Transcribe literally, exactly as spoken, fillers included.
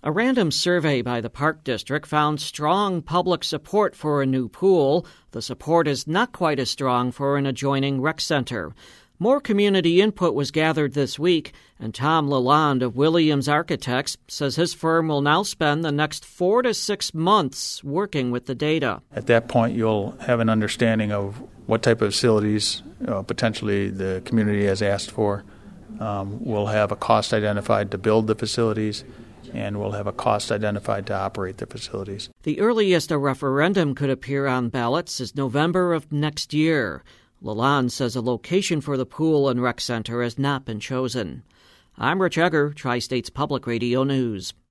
A random survey by the Park District found strong public support for a new pool. The support is not quite as strong for an adjoining rec center. More community input was gathered this week, and Tom Lalonde of Williams Architects says his firm will now spend the next four to six months working with the data. At that point, you'll have an understanding of what type of facilities uh, potentially the community has asked for. Um, we'll have a cost identified to build the facilities, and we'll have a cost identified to operate the facilities. The earliest a referendum could appear on ballots is November of next year. Lalonde says a location for the pool and rec center has not been chosen. I'm Rich Egger, Tri-States Public Radio News.